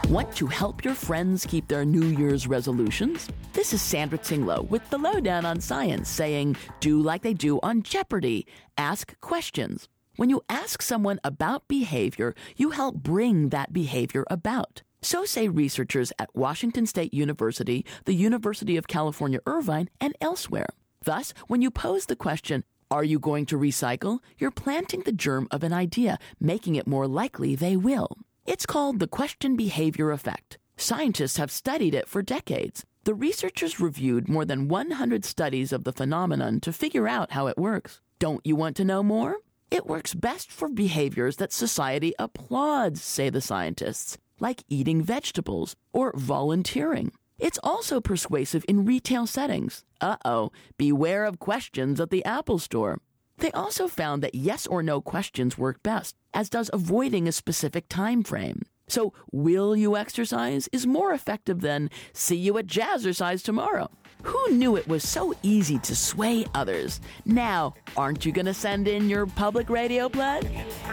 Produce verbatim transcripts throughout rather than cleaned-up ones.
Want to help your friends keep their New Year's resolutions? This is Sandra Tinglow with the Lowdown on Science saying, do like they do on Jeopardy! Ask questions. When you ask someone about behavior, you help bring that behavior about. So say researchers at Washington State University, the University of California, Irvine, and elsewhere. Thus, when you pose the question, are you going to recycle? You're planting the germ of an idea, making it more likely they will. It's called the question behavior effect. Scientists have studied it for decades. The researchers reviewed more than one hundred studies of the phenomenon to figure out how it works. Don't you want to know more? It works best for behaviors that society applauds, say the scientists, like eating vegetables or volunteering. It's also persuasive in retail settings. Uh-oh, beware of questions at the Apple Store. They also found that yes or no questions work best, as does avoiding a specific time frame. So, will you exercise is more effective than see you at jazzercise tomorrow. Who knew it was so easy to sway others? Now, aren't you going to send in your public radio pledge?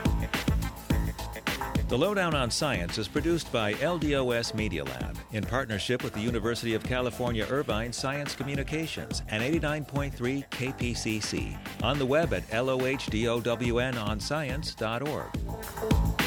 The Lowdown on Science is produced by L D O S Media Lab in partnership with the University of California, Irvine Science Communications and eighty-nine point three K P C C. On the web at lohdownoscience dot org.